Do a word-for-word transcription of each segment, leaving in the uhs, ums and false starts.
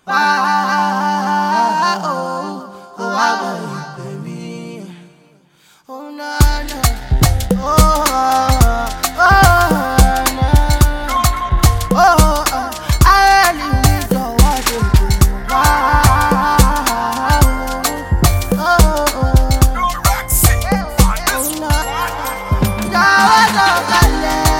Why, oh, oh, why will you pay me? Oh, no, no. Oh, oh, oh, no. Oh, oh, I really need your water. Why, oh, oh, oh, no. That was all I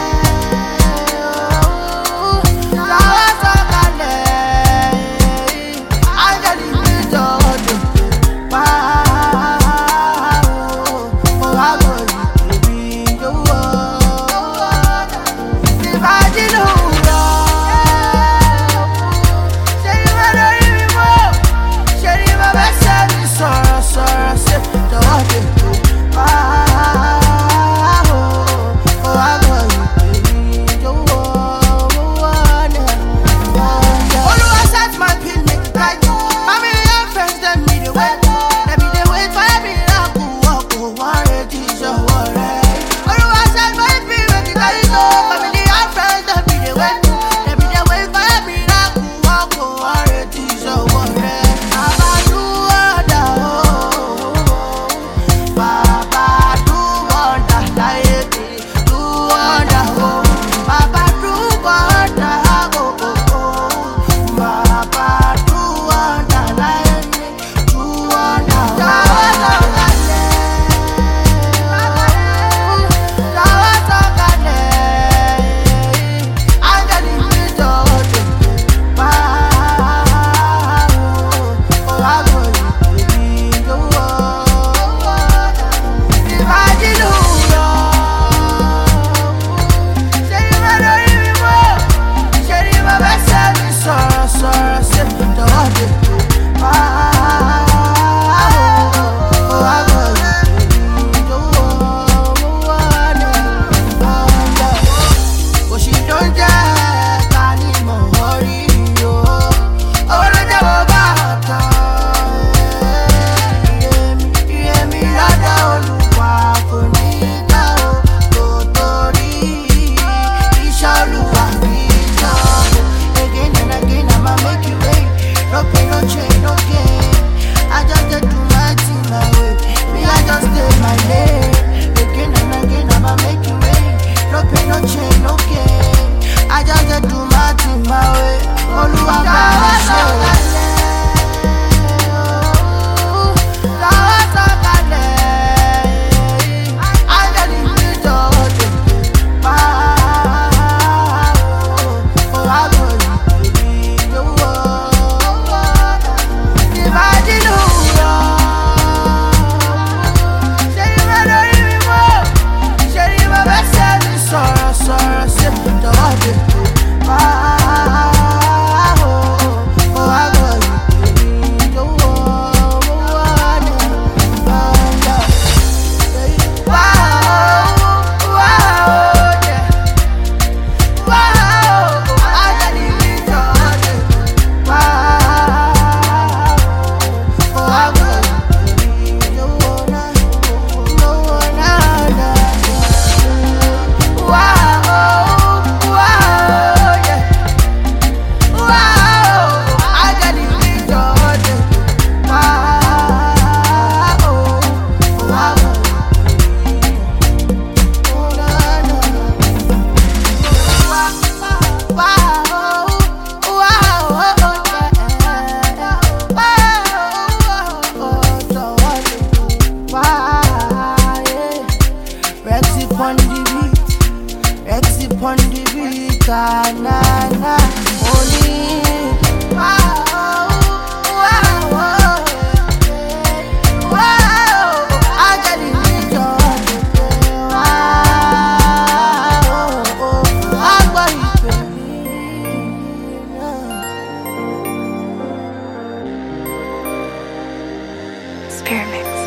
on the beat, Rexy on the beat, na na, only. Wow, wow, wow, wow, I got it with you. Wow, I got it. Spearmix.